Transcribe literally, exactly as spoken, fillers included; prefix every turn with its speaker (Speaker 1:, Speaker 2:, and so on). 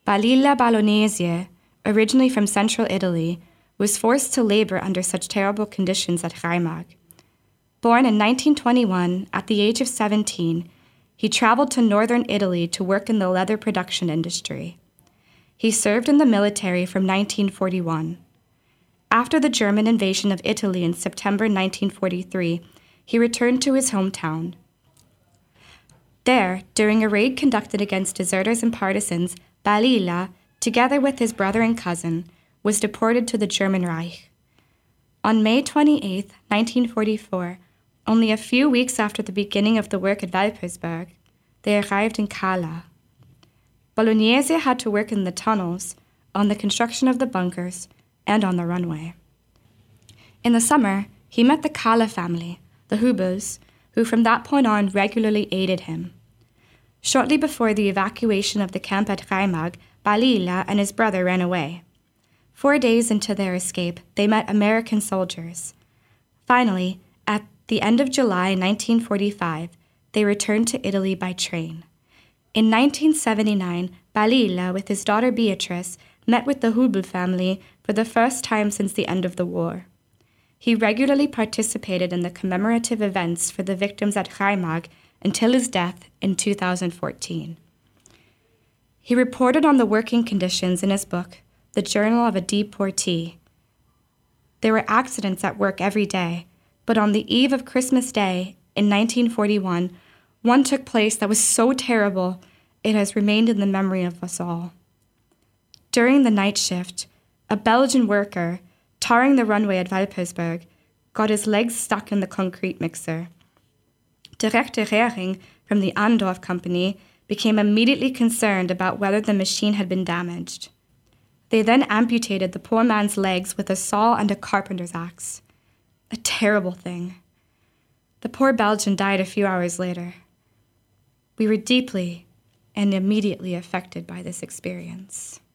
Speaker 1: Balilla Bolognese, originally from central Italy, was forced to labor under such terrible conditions at Räimag. Born in nineteen twenty-one, at the age of seventeen, he traveled to northern Italy to work in the leather production industry. He served in the military from nineteen forty-one. After the German invasion of Italy in September nineteen forty-three, he returned to his hometown. There, during a raid conducted against deserters and partisans, Balilla, together with his brother and cousin, was deported to the German Reich. On May twenty-eighth, nineteen forty-four, only a few weeks after the beginning of the work at Walpersburg, they arrived in Cala. Bolognese had to work in the tunnels, on the construction of the bunkers, and on the runway. In the summer, he met the Cala family, the Hubels, who from that point on regularly aided him. Shortly before the evacuation of the camp at Räimag, Balilla and his brother ran away. Four days into their escape, they met American soldiers. Finally, at the end of July nineteen forty-five, they returned to Italy by train. In nineteen seventy-nine, Balilla, with his daughter Beatrice, met with the Hubel family for the first time since the end of the war. He regularly participated in the commemorative events for the victims at Räimag until his death in two thousand fourteen. He reported on the working conditions in his book, The Journal of a Deportee. There were accidents at work every day, but on the eve of Christmas Day in nineteen forty-one, one took place that was so terrible it has remained in the memory of us all. During the night shift, a Belgian worker, tarring the runway at Walpersburg, got his legs stuck in the concrete mixer. Director Rehring from the Andorf company became immediately concerned about whether the machine had been damaged. They then amputated the poor man's legs with a saw and a carpenter's axe. A terrible thing. The poor Belgian died a few hours later. We were deeply and immediately affected by this experience.